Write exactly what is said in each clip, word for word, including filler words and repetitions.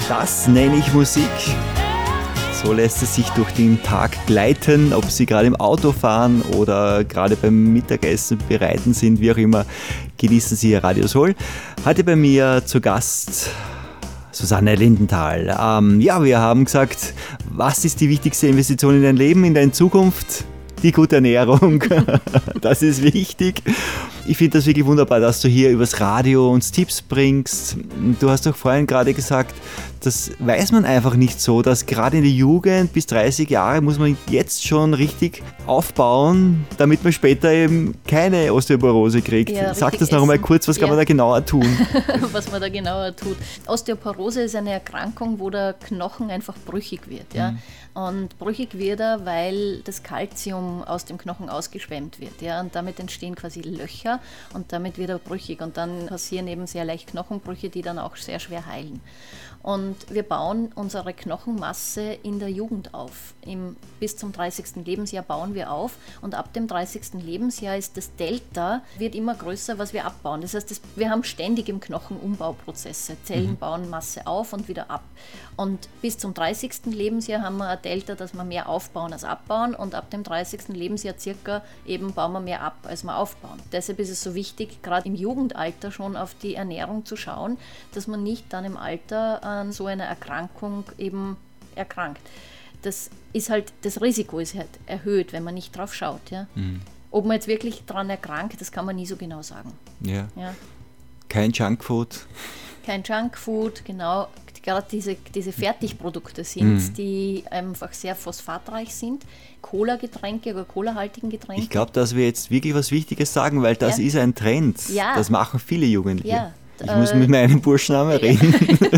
Das nenne ich Musik. So lässt es sich durch den Tag gleiten, ob Sie gerade im Auto fahren oder gerade beim Mittagessen bereiten sind, wie auch immer, genießen Sie Ihr Radio Soul. Heute bei mir zu Gast Susanne Lindenthal. Ähm, ja, wir haben gesagt, was ist die wichtigste Investition in dein Leben, in deine Zukunft? Die gute Ernährung, das ist wichtig. Ich finde das wirklich wunderbar, dass du hier übers Radio uns Tipps bringst. Du hast doch vorhin gerade gesagt, das weiß man einfach nicht so, dass gerade in der Jugend bis dreißig Jahre muss man jetzt schon richtig aufbauen, damit man später eben keine Osteoporose kriegt. Ja, sag das noch einmal kurz, was ja. kann man da genauer tun? Was man da genauer tut. Osteoporose ist eine Erkrankung, wo der Knochen einfach brüchig wird. Ja? Mhm. Und brüchig wird er, weil das Kalzium aus dem Knochen ausgeschwemmt wird. Ja? Und damit entstehen quasi Löcher und damit wird er brüchig. Und dann passieren eben sehr leicht Knochenbrüche, die dann auch sehr schwer heilen. Und wir bauen unsere Knochenmasse in der Jugend auf. Im, bis zum dreißigsten Lebensjahr bauen wir auf und ab dem dreißigsten Lebensjahr ist das Delta, wird immer größer, was wir abbauen. Das heißt, das, wir haben ständig im Knochen Umbauprozesse. Zellen mhm. bauen Masse auf und wieder ab. Und bis zum dreißigsten Lebensjahr haben wir ein Delta, dass wir mehr aufbauen als abbauen und ab dem dreißigsten Lebensjahr circa eben bauen wir mehr ab, als wir aufbauen. Deshalb ist es so wichtig, gerade im Jugendalter schon auf die Ernährung zu schauen, dass man nicht dann im Alter an so einer Erkrankung eben erkrankt. Das ist halt, das Risiko ist halt erhöht, wenn man nicht drauf schaut. Ja? Mhm. Ob man jetzt wirklich daran erkrankt, das kann man nie so genau sagen. Ja. Ja. Kein Junkfood. Kein Junkfood, genau. Gerade diese, diese Fertigprodukte sind, mhm. die einfach sehr phosphatreich sind. Cola-Getränke oder Cola-haltigen Getränke. Ich glaube, dass wir jetzt wirklich was Wichtiges sagen, weil das ja. ist ein Trend. Ja. Das machen viele Jugendliche. Ja. Ich muss mit meinem Burschen einmal reden.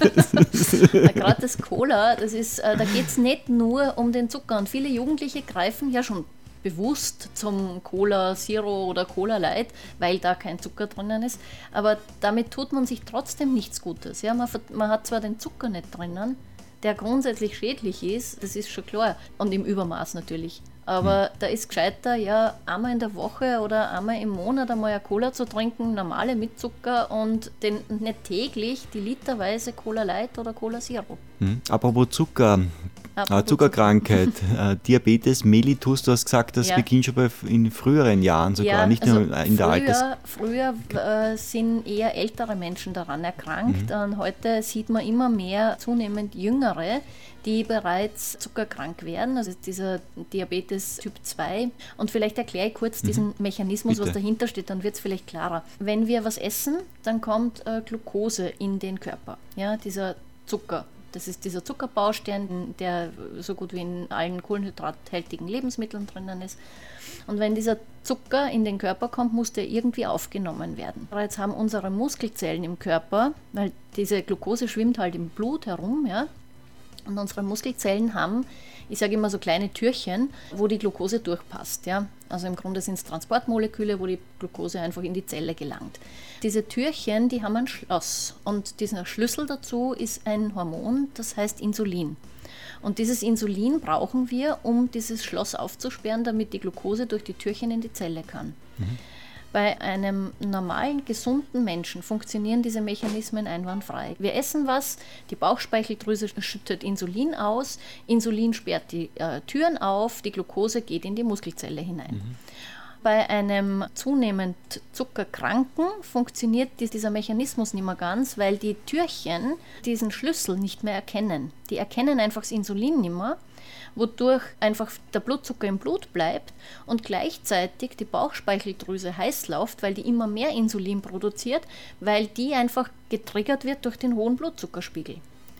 Gerade das Cola, das ist, da geht es nicht nur um den Zucker. Und viele Jugendliche greifen ja schon bewusst zum Cola Zero oder Cola Light, weil da kein Zucker drinnen ist. Aber damit tut man sich trotzdem nichts Gutes. Ja, man, man hat zwar den Zucker nicht drinnen, der grundsätzlich schädlich ist, das ist schon klar. Und im Übermaß natürlich. Aber hm. da ist gescheiter, ja, einmal in der Woche oder einmal im Monat einmal eine Cola zu trinken, normale mit Zucker und den, nicht täglich die literweise Cola Light oder Cola Zero. Hm. Apropos Zucker, Apropos äh, Zuckerkrankheit, äh, Diabetes mellitus, du hast gesagt, das ja. beginnt schon bei, in früheren Jahren sogar, ja, nicht also nur in der früher, Alters... Früher äh, sind eher ältere Menschen daran erkrankt Mhm. und heute sieht man immer mehr zunehmend Jüngere, die bereits zuckerkrank werden, also dieser Diabetes Typ zwei. Und vielleicht erkläre ich kurz mhm. diesen Mechanismus, Bitte. was dahinter steht, dann wird es vielleicht klarer. Wenn wir was essen, dann kommt äh, Glucose in den Körper, ja, dieser Zucker. Das ist dieser Zuckerbaustein, der so gut wie in allen kohlenhydrathaltigen Lebensmitteln drinnen ist. Und wenn dieser Zucker in den Körper kommt, muss der irgendwie aufgenommen werden. Jetzt haben unsere Muskelzellen im Körper, weil diese Glucose schwimmt halt im Blut herum, ja, und unsere Muskelzellen haben, ich sage immer so kleine Türchen, wo die Glucose durchpasst. Ja? Also im Grunde sind es Transportmoleküle, wo die Glucose einfach in die Zelle gelangt. Diese Türchen, die haben ein Schloss und dieser Schlüssel dazu ist ein Hormon, das heißt Insulin. Und dieses Insulin brauchen wir, um dieses Schloss aufzusperren, damit die Glucose durch die Türchen in die Zelle kann. Mhm. Bei einem normalen, gesunden Menschen funktionieren diese Mechanismen einwandfrei. Wir essen was, die Bauchspeicheldrüse schüttet Insulin aus, Insulin sperrt die äh, Türen auf, die Glucose geht in die Muskelzelle hinein. Mhm. Bei einem zunehmend Zuckerkranken funktioniert dieser Mechanismus nicht mehr ganz, weil die Türchen diesen Schlüssel nicht mehr erkennen. Die erkennen einfach das Insulin nicht mehr, wodurch einfach der Blutzucker im Blut bleibt und gleichzeitig die Bauchspeicheldrüse heiß läuft, weil die immer mehr Insulin produziert, weil die einfach getriggert wird durch den hohen Blutzuckerspiegel.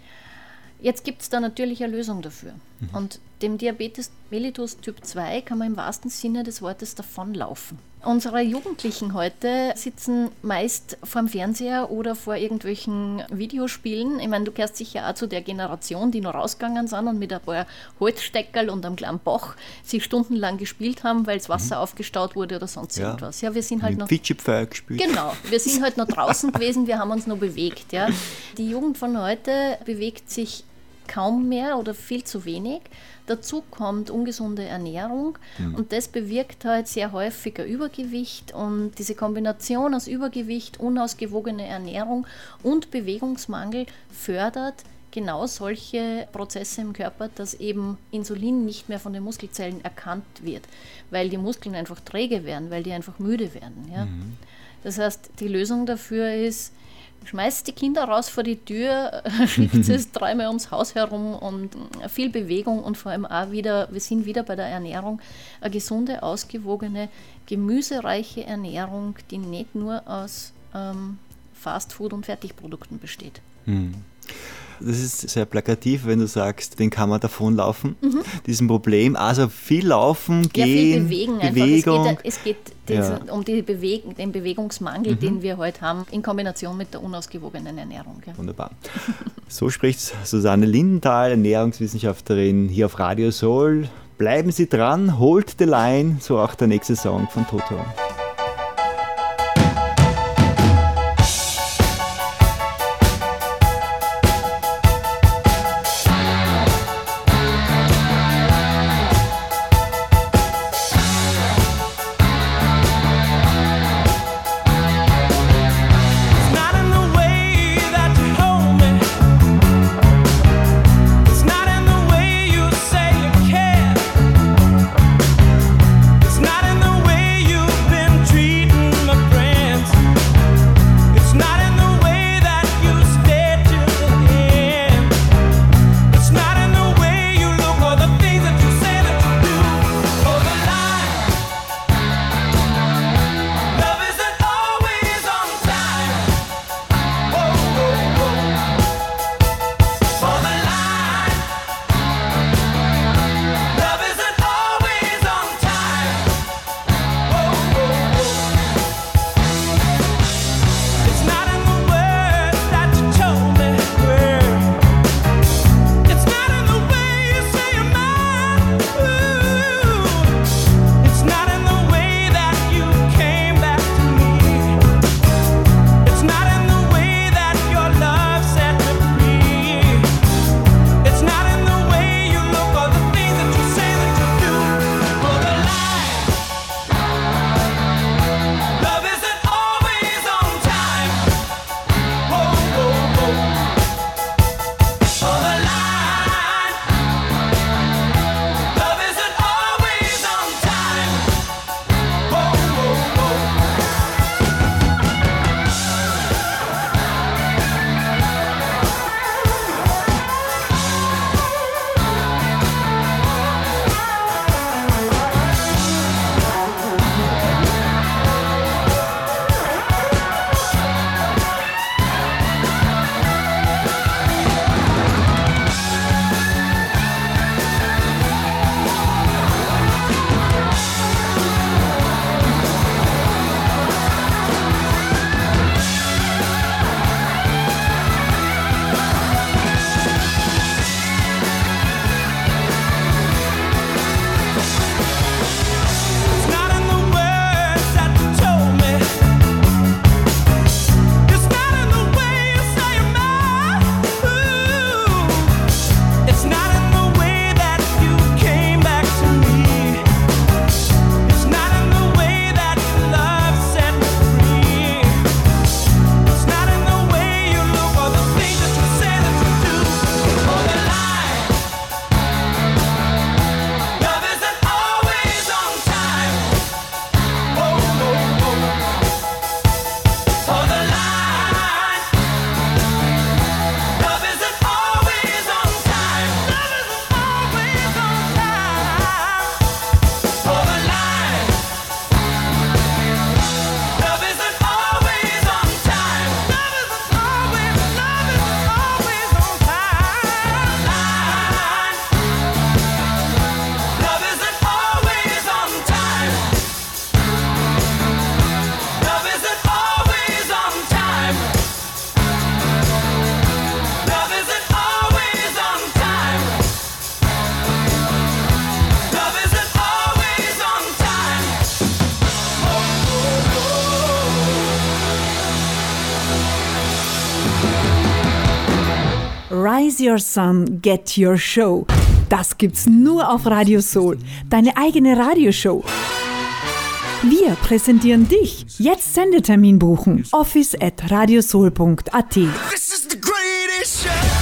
Jetzt gibt es da natürlich eine Lösung dafür. Mhm. Und dem Diabetes mellitus Typ zwei kann man im wahrsten Sinne des Wortes davonlaufen. Unsere Jugendlichen heute sitzen meist vorm Fernseher oder vor irgendwelchen Videospielen. Ich meine, du gehörst sicher auch zu der Generation, die noch rausgegangen sind und mit ein paar Holzsteckerl und einem kleinen Bach sie stundenlang gespielt haben, weil das Wasser mhm. aufgestaut wurde oder sonst ja. irgendwas. Ja, wir sind halt mit noch... Fitschepfeier gespielt. Genau, wir sind halt noch draußen gewesen, wir haben uns noch bewegt. Ja. Die Jugend von heute bewegt sich kaum mehr oder viel zu wenig. Dazu kommt ungesunde Ernährung mhm. und das bewirkt halt sehr häufig ein Übergewicht und diese Kombination aus Übergewicht, unausgewogene Ernährung und Bewegungsmangel fördert genau solche Prozesse im Körper, dass eben Insulin nicht mehr von den Muskelzellen erkannt wird, weil die Muskeln einfach träge werden, weil die einfach müde werden. Ja? Mhm. Das heißt, die Lösung dafür ist, schmeißt die Kinder raus vor die Tür, schiebt es dreimal ums Haus herum und viel Bewegung und vor allem auch wieder, wir sind wieder bei der Ernährung, eine gesunde, ausgewogene, gemüsereiche Ernährung, die nicht nur aus ähm, Fastfood und Fertigprodukten besteht. Hm. Das ist sehr plakativ, wenn du sagst, den kann man davonlaufen, mhm. diesem Problem. Also viel laufen, gehen, ja, viel bewegen. Bewegung. Einfach. Es geht, es geht diese, ja. um die Beweg- den Bewegungsmangel, mhm. den wir heute haben, in Kombination mit der unausgewogenen Ernährung. Ja. Wunderbar. So spricht Susanne Lindenthal, Ernährungswissenschaftlerin, hier auf Radio Soul. Bleiben Sie dran, hold the line, so auch der nächste Song von Toto. Rise Your Sun, Get Your Show. Das gibt's nur auf Radio Soul, deine eigene Radioshow. Wir präsentieren dich. Jetzt Sendetermin buchen. office at radiosoul punkt at. This is the greatest show.